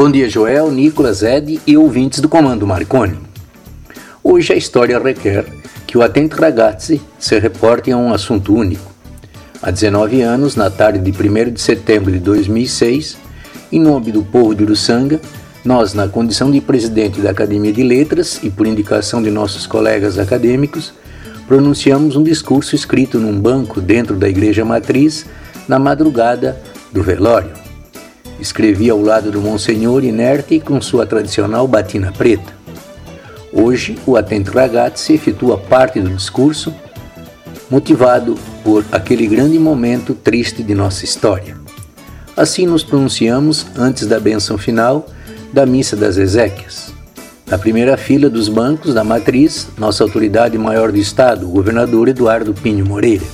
Bom dia, Joel, Nicolas, Ed e ouvintes do Comando Marconi. Hoje a história requer que o Attenti Ragazzi se reporte a um assunto único. Há 19 anos, na tarde de 1º de setembro de 2006, em nome do povo de Uruçanga, nós, na condição de presidente da Academia de Letras e por indicação de nossos colegas acadêmicos, pronunciamos um discurso escrito num banco dentro da Igreja Matriz na madrugada do velório. Escrevi ao lado do Monsenhor inerte com sua tradicional batina preta. Hoje, o Attenti Ragazzi efetua parte do discurso, motivado por aquele grande momento triste de nossa história. Assim nos pronunciamos antes da bênção final da Missa das Exéquias. Na primeira fila dos bancos da Matriz, nossa autoridade maior do Estado, o governador Eduardo Pinho Moreira.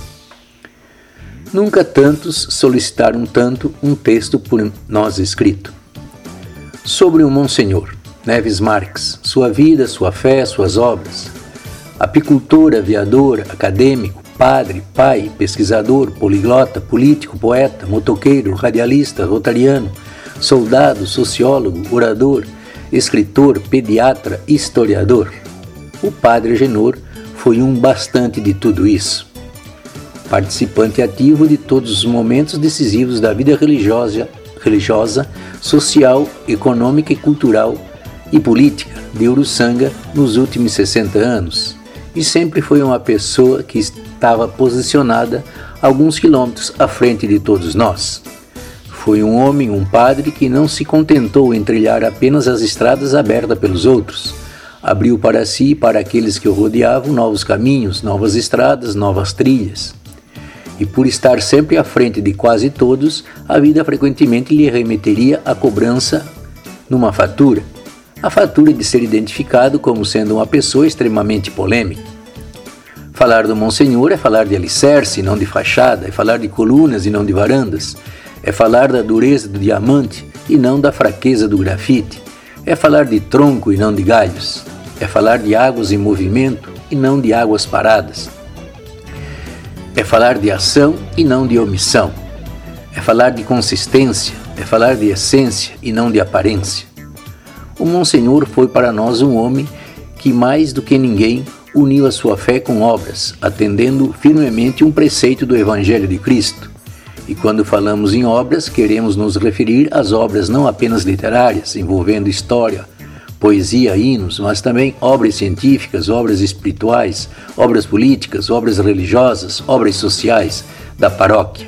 Nunca tantos solicitaram tanto um texto por nós escrito. Sobre o Monsenhor Neves Marques, sua vida, sua fé, suas obras. Apicultor, aviador, acadêmico, padre, pai, pesquisador, poliglota, político, poeta, motoqueiro, radialista, rotariano, soldado, sociólogo, orador, escritor, pediatra, historiador. O padre Agenor foi um bastante de tudo isso. Participante ativo de todos os momentos decisivos da vida religiosa, social, econômica e cultural e política de Uruçanga nos últimos 60 anos, e sempre foi uma pessoa que estava posicionada alguns quilômetros à frente de todos nós. Foi um homem, um padre que não se contentou em trilhar apenas as estradas abertas pelos outros. Abriu para si e para aqueles que o rodeavam novos caminhos, novas estradas, novas trilhas. E por estar sempre à frente de quase todos, a vida frequentemente lhe remeteria a cobrança numa fatura. A fatura de ser identificado como sendo uma pessoa extremamente polêmica. Falar do Monsenhor é falar de alicerce e não de fachada, é falar de colunas e não de varandas, é falar da dureza do diamante e não da fraqueza do grafite, é falar de tronco e não de galhos, é falar de águas em movimento e não de águas paradas. É falar de ação e não de omissão. É falar de consistência, é falar de essência e não de aparência. O Monsenhor foi para nós um homem que, mais do que ninguém, uniu a sua fé com obras, atendendo firmemente um preceito do Evangelho de Cristo. E quando falamos em obras, queremos nos referir às obras não apenas literárias, envolvendo história, poesia, hinos, mas também obras científicas, obras espirituais, obras políticas, obras religiosas, obras sociais da paróquia.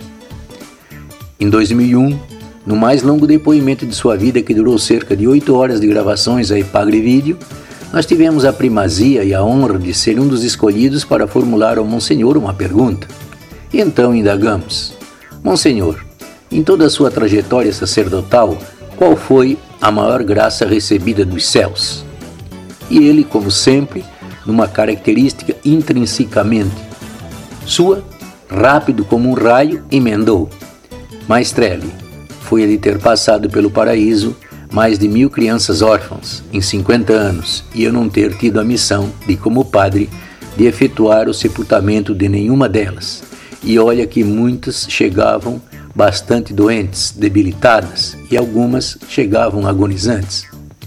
Em 2001, no mais longo depoimento de sua vida, que durou cerca de 8 horas de gravações a Epagre Vídeo, nós tivemos a primazia e a honra de ser um dos escolhidos para formular ao Monsenhor uma pergunta. E então indagamos: Monsenhor, em toda a sua trajetória sacerdotal, qual foi a maior graça recebida dos céus? E ele, como sempre, numa característica intrinsecamente sua, rápido como um raio, emendou: Maestrelli, foi a de ter passado pelo paraíso mais de 1000 crianças órfãs em 50 anos e eu não ter tido a missão de, como padre, de efetuar o sepultamento de nenhuma delas. E olha que muitas chegavam bastante doentes, debilitadas, e algumas chegavam agonizantes.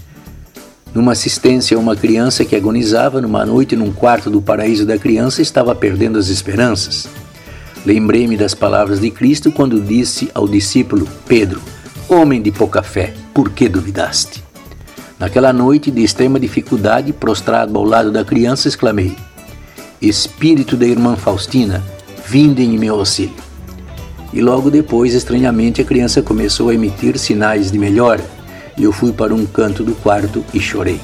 Numa assistência a uma criança que agonizava, numa noite num quarto do paraíso da criança, estava perdendo as esperanças. Lembrei-me das palavras de Cristo quando disse ao discípulo Pedro: Homem de pouca fé, por que duvidaste? Naquela noite de extrema dificuldade, prostrado ao lado da criança, exclamei: Espírito da irmã Faustina, vinde em meu auxílio. E logo depois, estranhamente, a criança começou a emitir sinais de melhora, e eu fui para um canto do quarto e chorei.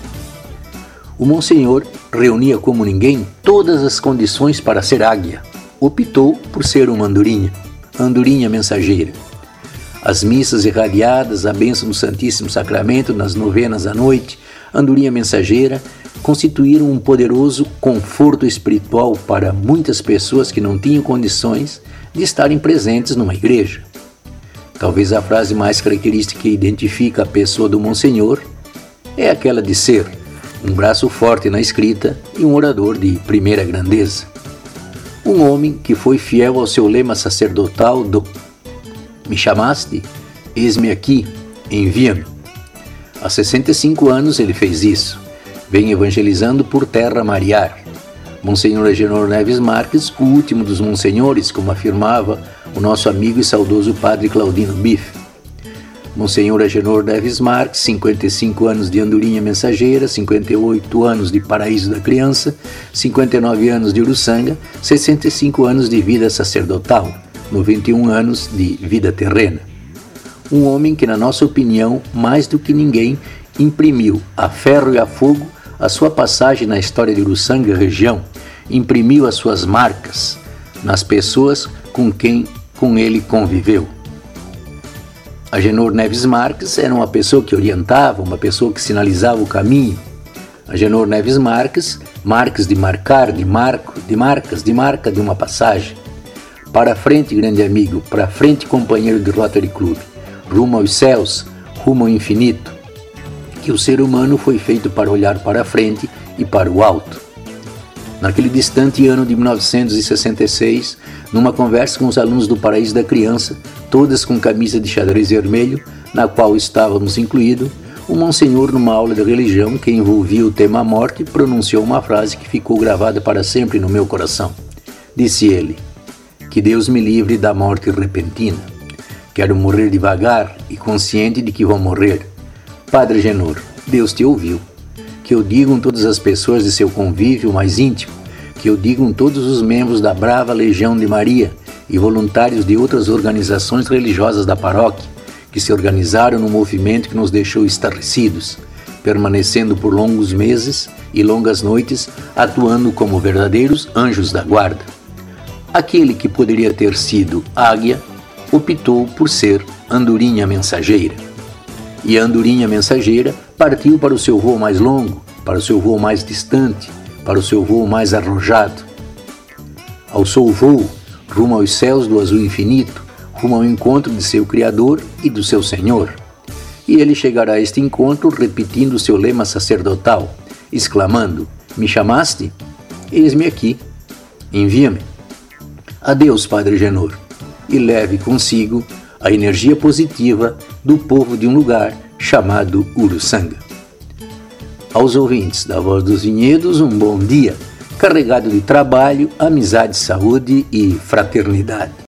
O Monsenhor reunia como ninguém todas as condições para ser águia. Optou por ser uma andorinha mensageira. As missas irradiadas, a bênção do Santíssimo Sacramento nas novenas à noite, andorinha mensageira, constituíram um poderoso conforto espiritual para muitas pessoas que não tinham condições de estarem presentes numa igreja. Talvez a frase mais característica que identifica a pessoa do Monsenhor é aquela de ser um braço forte na escrita e um orador de primeira grandeza. Um homem que foi fiel ao seu lema sacerdotal do Me chamaste? Eis-me aqui, envia-me. Há 65 anos ele fez isso. Vem evangelizando por terra mariar. Monsenhor Agenor Neves Marques, o último dos monsenhores, como afirmava o nosso amigo e saudoso padre Claudino Biff. Monsenhor Agenor Neves Marques, 55 anos de Andorinha Mensageira, 58 anos de Paraíso da Criança, 59 anos de Uruçanga, 65 anos de vida sacerdotal, 91 anos de vida terrena. Um homem que, na nossa opinião, mais do que ninguém, imprimiu a ferro e a fogo a sua passagem na história de Uruçanga região, imprimiu as suas marcas nas pessoas com quem com ele conviveu. Agenor Neves Marques era uma pessoa que orientava, uma pessoa que sinalizava o caminho. Agenor Neves Marques, marcas de marcar, de marco, de marcas, de marca de uma passagem. Para frente, grande amigo, para frente, companheiro de Rotary Club, rumo aos céus, rumo ao infinito, que o ser humano foi feito para olhar para frente e para o alto. Naquele distante ano de 1966, numa conversa com os alunos do Paraíso da Criança, todas com camisa de xadrez vermelho, na qual estávamos incluídos, o monsenhor, numa aula de religião que envolvia o tema morte, pronunciou uma frase que ficou gravada para sempre no meu coração. Disse ele: "Que Deus me livre da morte repentina. Quero morrer devagar e consciente de que vou morrer. Padre Agenor, Deus te ouviu. Que eu digam todas as pessoas de seu convívio mais íntimo, que eu digam todos os membros da brava Legião de Maria e voluntários de outras organizações religiosas da paróquia, que se organizaram no movimento que nos deixou estarrecidos, permanecendo por longos meses e longas noites, atuando como verdadeiros anjos da guarda. Aquele que poderia ter sido águia, optou por ser andorinha mensageira. E a andorinha mensageira partiu para o seu voo mais longo, para o seu voo mais distante, para o seu voo mais arrojado. Ao seu voo, rumo aos céus do azul infinito, rumo ao encontro de seu Criador e do seu Senhor. E ele chegará a este encontro repetindo o seu lema sacerdotal, exclamando: "Me chamaste? Eis-me aqui. Envia-me." Adeus, Padre Agenor, e leve consigo a energia positiva do povo de um lugar chamado Uruçanga. Aos ouvintes da Voz dos Vinhedos, um bom dia, carregado de trabalho, amizade, saúde e fraternidade.